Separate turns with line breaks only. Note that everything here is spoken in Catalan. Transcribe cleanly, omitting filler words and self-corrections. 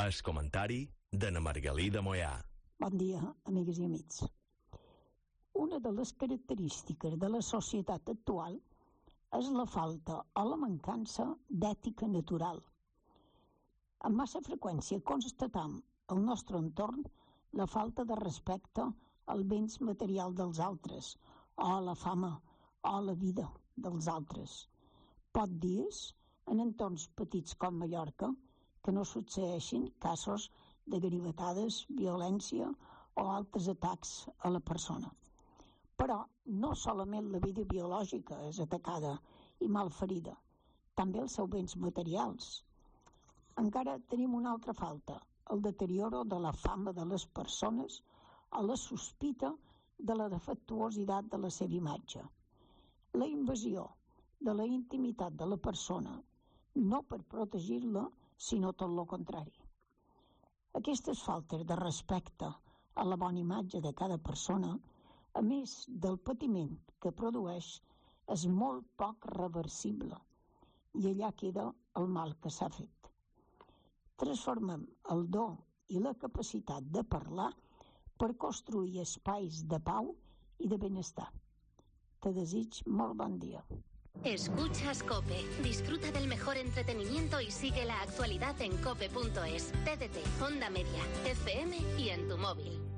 El comentari de na Margalida Moyà.
Bon dia, amigues i amics. Una de les característiques de la societat actual és la falta o la mancança d'ètica natural. Amb massa freqüència constatam al nostre entorn la falta de respecte als béns materials dels altres, o a la fama, o a la vida dels altres. Pot dir-se, en entorns petits com Mallorca, que no succeeixin casos de garibatades, violència o altres atacs a la persona. Però no solament la vida biològica és atacada i malferida, també els seus béns materials. Encara tenim una altra falta, el deterioro de la fama de les persones o la sospita de la defectuositat de la seva imatge. La invasió de la intimitat de la persona, no per protegir-la, sinó tot el contrari. Aquestes faltes de respecte a la bona imatge de cada persona, a més del patiment que produeix, és molt poc reversible i allà queda el mal que s'ha fet. Transformem el do i la capacitat de parlar per construir espais de pau i de benestar. Te desig molt bon dia.
Escuchas COPE. Disfruta del mejor entretenimiento y sigue la actualidad en cope.es, TDT, Onda Media, FM y en tu móvil.